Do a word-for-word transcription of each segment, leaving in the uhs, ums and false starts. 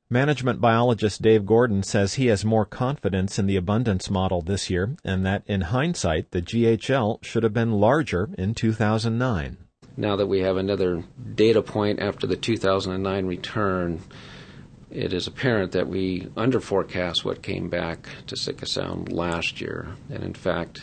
Management biologist Dave Gordon says he has more confidence in the abundance model this year and that, in hindsight, the G H L should have been larger in two thousand nine. Now that we have another data point after the two thousand nine return, it is apparent that we underforecast what came back to Sitka Sound last year. And in fact,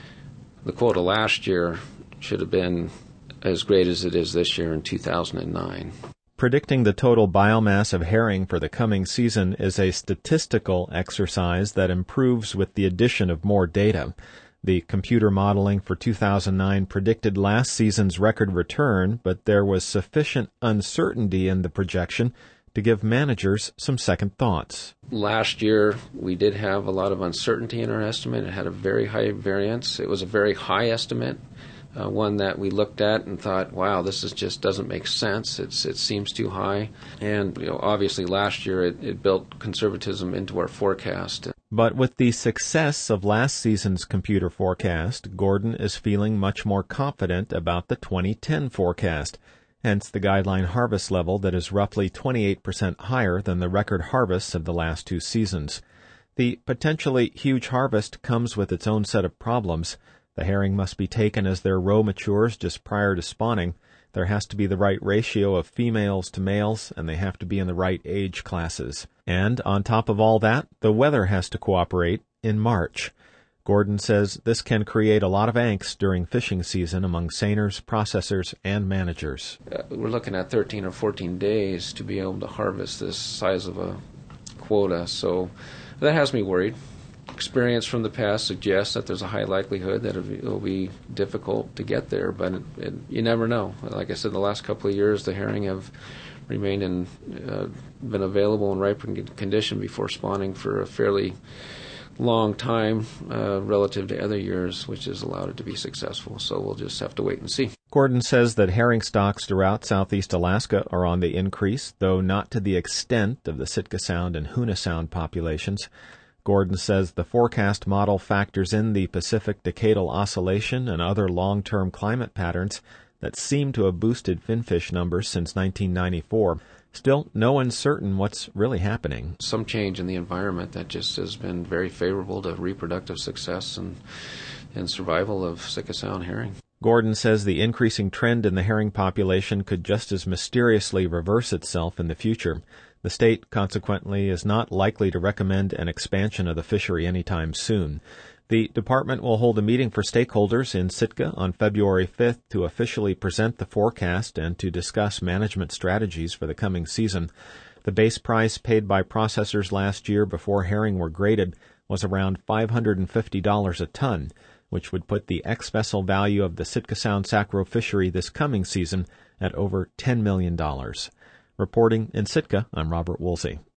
the quota last year should have been as great as it is this year in two thousand nine. Predicting the total biomass of herring for the coming season is a statistical exercise that improves with the addition of more data. The computer modeling for two thousand nine predicted last season's record return, but there was sufficient uncertainty in the projection to give managers some second thoughts. Last year, we did have a lot of uncertainty in our estimate. It had a very high variance. It was a very high estimate. Uh, one that we looked at and thought, wow, this is just doesn't make sense. It's it seems too high. And you know, obviously last year it, it built conservatism into our forecast. But with the success of last season's computer forecast, Gordon is feeling much more confident about the twenty ten forecast, hence the guideline harvest level that is roughly twenty-eight percent higher than the record harvests of the last two seasons. The potentially huge harvest comes with its own set of problems. The herring must be taken as their roe matures just prior to spawning. There has to be the right ratio of females to males, and they have to be in the right age classes. And on top of all that, the weather has to cooperate in March. Gordon says this can create a lot of angst during fishing season among seiners, processors, and managers. Uh, we're looking at thirteen or fourteen days to be able to harvest this size of a quota, so that has me worried. Experience from the past suggests that there's a high likelihood that it will be difficult to get there, but it, it, you never know. Like I said, the last couple of years, the herring have remained in, uh, been available in ripening condition before spawning for a fairly long time uh, relative to other years, which has allowed it to be successful. So we'll just have to wait and see. Gordon says that herring stocks throughout southeast Alaska are on the increase, though not to the extent of the Sitka Sound and Hoonah Sound populations. Gordon says the forecast model factors in the Pacific Decadal Oscillation and other long-term climate patterns that seem to have boosted finfish numbers since nineteen ninety-four. Still, no one's certain what's really happening. Some change in the environment that just has been very favorable to reproductive success and, and survival of Sitka Sound herring. Gordon says the increasing trend in the herring population could just as mysteriously reverse itself in the future. The state, consequently, is not likely to recommend an expansion of the fishery anytime soon. The department will hold a meeting for stakeholders in Sitka on February fifth to officially present the forecast and to discuss management strategies for the coming season. The base price paid by processors last year before herring were graded was around five hundred fifty dollars a ton, which would put the ex-vessel value of the Sitka Sound Sacro fishery this coming season at over ten million dollars. Reporting in Sitka, I'm Robert Woolsey.